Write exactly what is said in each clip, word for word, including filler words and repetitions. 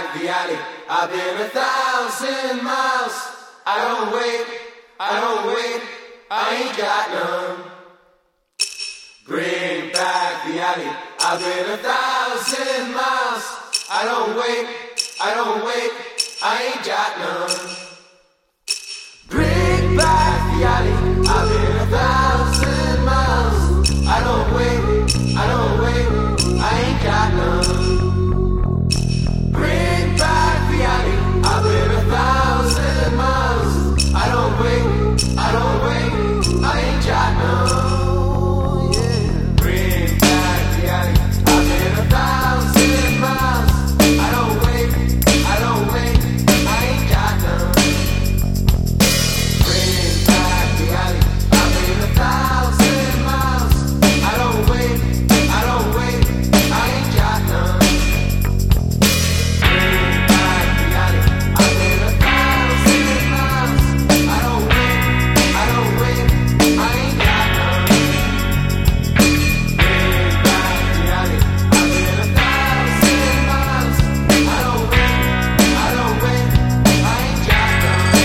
back the alley. I've been a thousand miles. I don't wait, I don't wait, I ain't got none. Bring back the alley. I've been a thousand miles. I don't wait, I don't wait, I ain't got none. Bring back the alley. I've been a thousand miles. I don't wait, I don't wait, I ain't got none. Bring back the alley. I've been a thousand miles. I don't wait, I don't wait, I ain't got none. Yeah. Bring back the alley. I've been a thousand miles. I don't wait, I don't wait, I ain't got none. Bring back the alley. I've been a thousand miles. I don't wait, I don't wait, I ain't got none. Bring back the alley. I've been a thousand miles. I don't wait, I don't wait, I ain't got none. Bring back the alley. I've been a thousand miles. I don't wait, I don't wait, I ain't got none.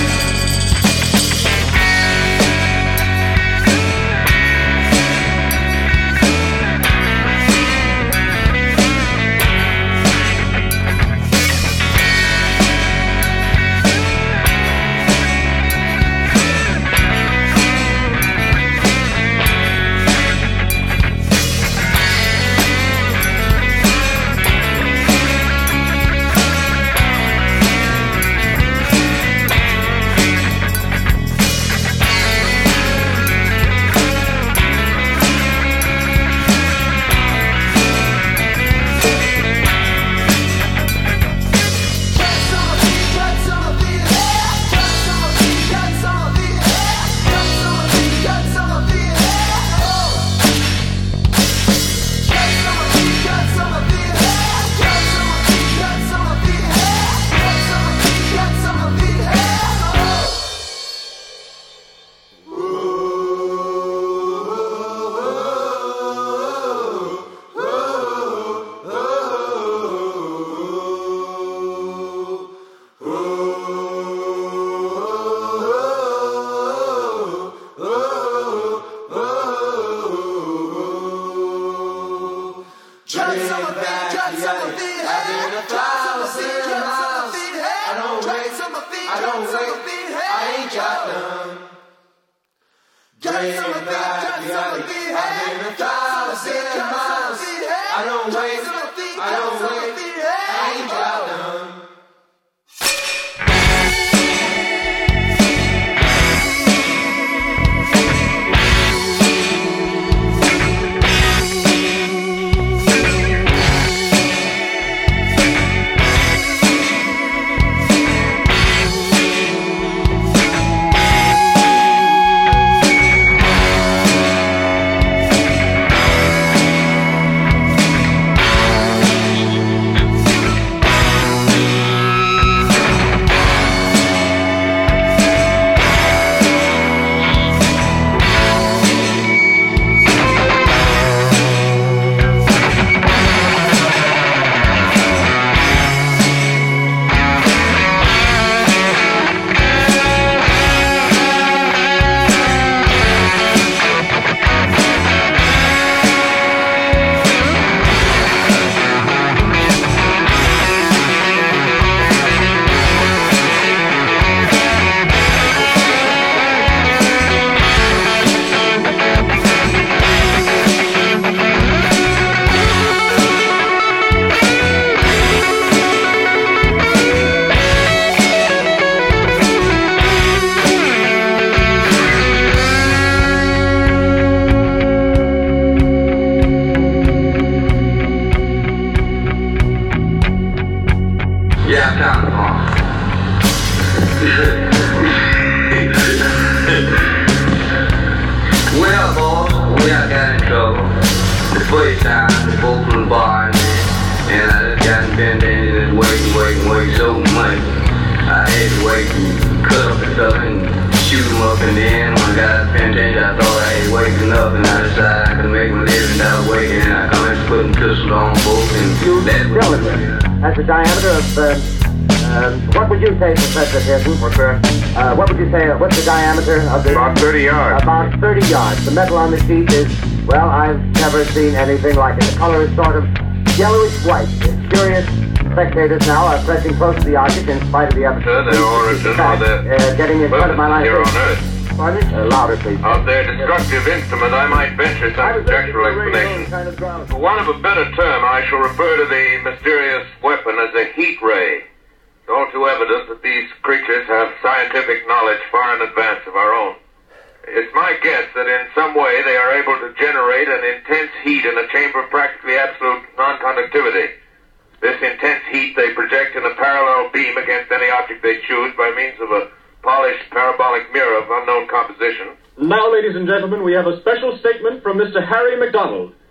Waking, I come and putting pistols on folks and that relevant. has a diameter of, uh, um, what would you say, Professor Pearson? What's that? Uh, what would you say, what's the diameter of the... About thirty yards. About thirty yards. The metal on the sheet is, well, I've never seen anything like it. The color is sort of yellowish white. Curious spectators now are pressing close to the object in spite of the evidence. Sir, their origin fact, or their uh, getting in front of my line. here on Earth. Pardon? Uh, louder, please. Of their destructive instrument, I might venture some conjectural explanation. Kind of ground. For want of a better term, I shall refer to the mysterious weapon as a heat ray. It's all too evident that these creatures have scientific knowledge far in advance of our own. It's my guess that in some way they are able to generate an intense heat in a chamber of practically absolute non-conductivity. This intense heat they project in a parallel beam against any object they choose by means of a polished parabolic mirror of unknown composition. Now, ladies and gentlemen, we have a special statement from Mister Harry McDonald,